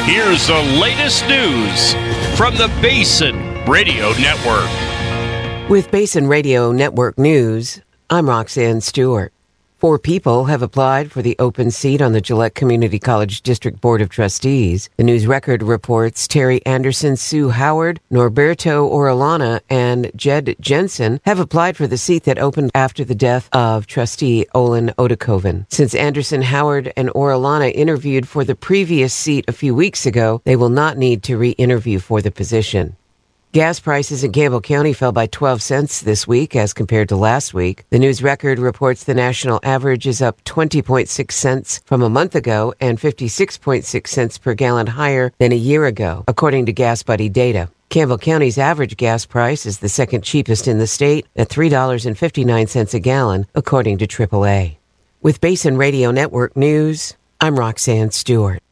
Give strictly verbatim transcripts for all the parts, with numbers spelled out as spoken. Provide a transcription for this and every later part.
Here's the latest news from the Basin Radio Network. With Basin Radio Network News, I'm Roxanne Stewart. Four people have applied for the open seat on the Gillette Community College District Board of Trustees. The News Record reports Terry Anderson, Sue Howard, Norberto Orellana, and Jed Jensen have applied for the seat that opened after the death of trustee Olin Odekoven. Since Anderson, Howard, and Orellana interviewed for the previous seat a few weeks ago, they will not need to re-interview for the position. Gas prices in Campbell County fell by twelve cents this week as compared to last week. The News Record reports the national average is up twenty point six cents from a month ago and fifty-six point six cents per gallon higher than a year ago, according to Gas Buddy data. Campbell County's average gas price is the second cheapest in the state at three dollars and fifty-nine cents a gallon, according to triple A. With Basin Radio Network News, I'm Roxanne Stewart.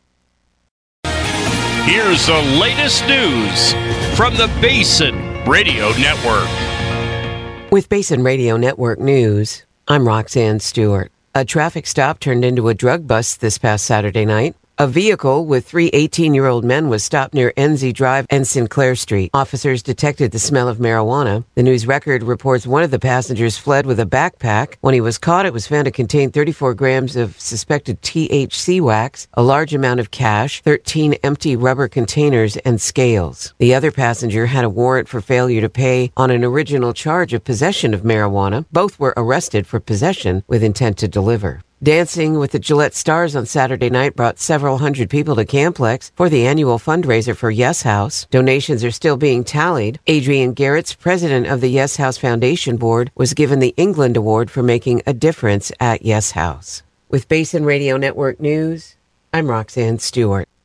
Here's the latest news from the Basin Radio Network. With Basin Radio Network News, I'm Roxanne Stewart. A traffic stop turned into a drug bust this past Saturday night. A vehicle with three eighteen-year-old men was stopped near Enzie Drive and Sinclair Street. Officers detected the smell of marijuana. The News Record reports one of the passengers fled with a backpack. When he was caught, it was found to contain thirty-four grams of suspected T H C wax, a large amount of cash, thirteen empty rubber containers, and scales. The other passenger had a warrant for failure to pay on an original charge of possession of marijuana. Both were arrested for possession with intent to deliver. Dancing with the Gillette Stars on Saturday night brought several hundred people to Camplex for the annual fundraiser for Yes House. Donations are still being tallied. Adrian Garrett's president of the Yes House Foundation Board was given the England Award for making a difference at Yes House. With Basin Radio Network News, I'm Roxanne Stewart.